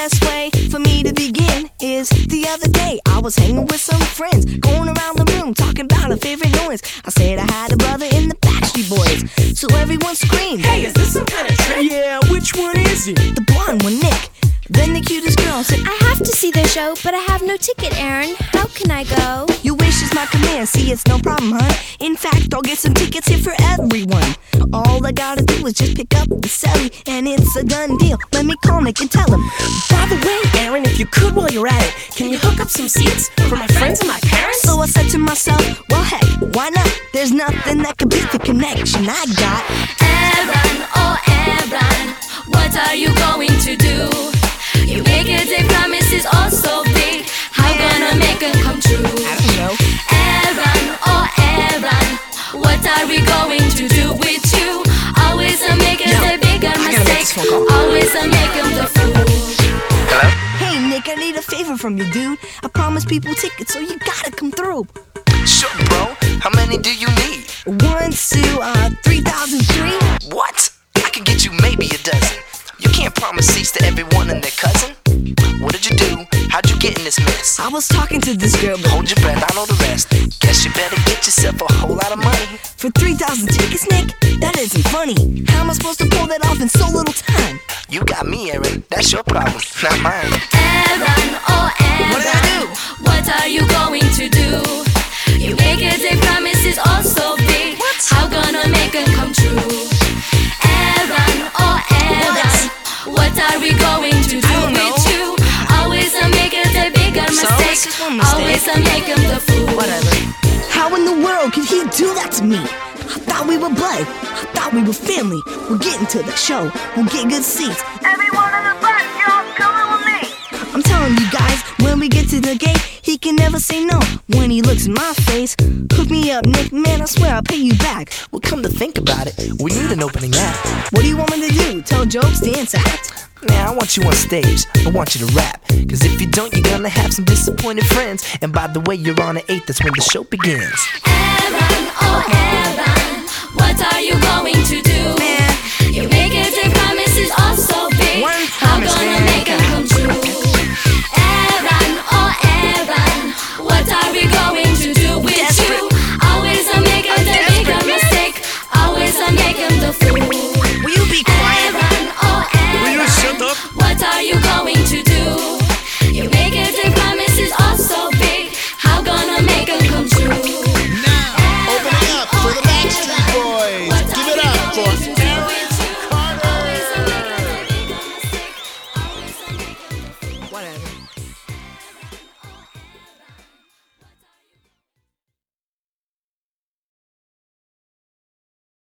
best way for me to begin is the other day I was hanging with some friends, going around the room talking about a favorite noise. I said I had a brother in the Backstreet Boys, so everyone screamed, "Hey, is this some kind of trick?" Yeah, which one is it? The blonde one, Nick. Then the cutest girl said, I have to see their show, but I have no ticket, Aaron. How can I go? your wish is my command, see it's no problem, huh? In fact, I'll get some tickets here for everyone. All I gotta do is just pick up the celly, and it's a done deal. Let me call Nick and tell him. By the way, Aaron, if you could while you're at it, can you hook up some seats for my friends and my parents? So I said to myself, well heck, why not? There's nothing that could beat the connection I got. Aaron, oh Aaron, what are you going to do? You make it a promises all so big. How gonna make them come true? I don't know. Aaron, oh Aaron, what are we going to do with you? Always make it a bigger mistake. Always make them the fool. Hello? Hey Nick, I need a favor from you, dude. I promised people tickets, so you gotta come through. Sure, bro. How many do you need? 1, 2, 3,003. What? I could get you maybe a dozen. You can't promise seats to everyone and their cousin. What did you do? How'd you get in this mess? I was talking to this girl, but Hold your breath, I know the rest. Guess you better get yourself a whole lot of money. for 3,000 tickets, Nick, that isn't funny. How am I supposed to pull that off in so little time? You got me, Aaron. That's your problem, not mine. Aaron, oh Aaron, What did I do? what are you going to do? You make it a promises all so big. How gonna make them come true? Aaron, oh Aaron, what are we going to do don't know. with you? Always make it a bigger So, mistake. it's just one mistake. Always make him the fool. Whatever. How in the world could he do that to me? I thought we were blood. I thought we were family. We're getting to the show. We'll get good seats. Everyone in the back, y'all coming with me. I'm telling you guys, when we get to the gate, he can never say no. When he looks in my face, hook me up, Nick, man, I swear I'll pay you back. Well, come to think about it, we need an opening act. What do you want me to do? Tell jokes, dance, act? Now, I want you on stage, I want you to rap. Cause if you don't, you're gonna have some disappointed friends. And by the way, you're on at 8, that's when the show begins. Aaron, oh Aaron, what are you going to do? Man. You make it a promises all so big. One,